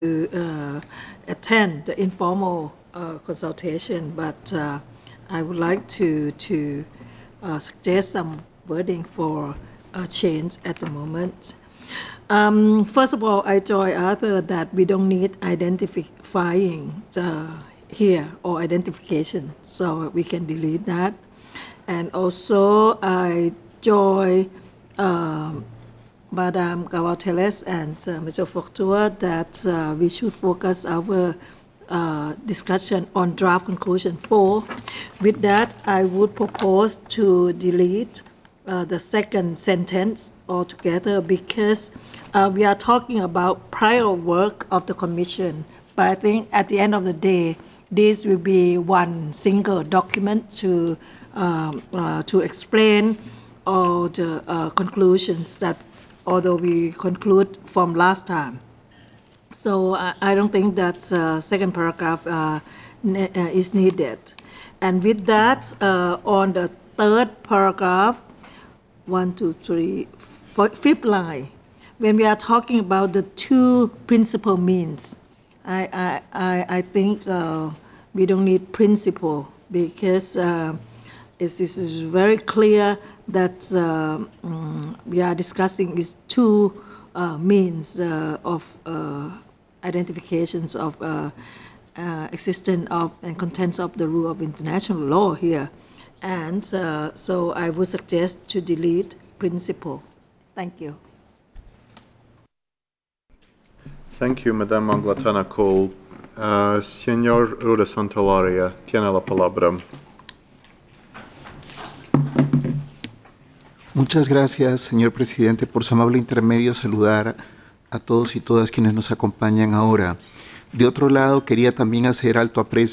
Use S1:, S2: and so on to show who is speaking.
S1: attend the informal consultation, but I would like to suggest some wording for change at the moment. First of all, I join Arthur that we don't need identifying here or identification, so we can delete that. And also, I join Madame Gavauteles and Mr. Foctour that we should focus our discussion on draft conclusion 4. With that, I would propose to delete the second sentence altogether because we are talking about prior work of the Commission. But I think at the end of the day, this will be one single document to explain all the conclusions that although we conclude from last time. So I don't think that second paragraph is needed. And with that, on the third paragraph, 1, 2, 3, fifth line, when we are talking about the two principal means, I think we don't need principle because it is very clear that we are discussing is two means of identifications of existence of and contents of the rule of international law here. And so I would suggest to delete principle. Thank you.
S2: Thank you, Madame Anglatana Cole. Señor Ruda Santolaria, tiene la palabra.
S3: Muchas gracias, señor presidente, por su amable intermedio. Saludar a todos y todas quienes nos acompañan ahora. De otro lado, quería también hacer alto aprecio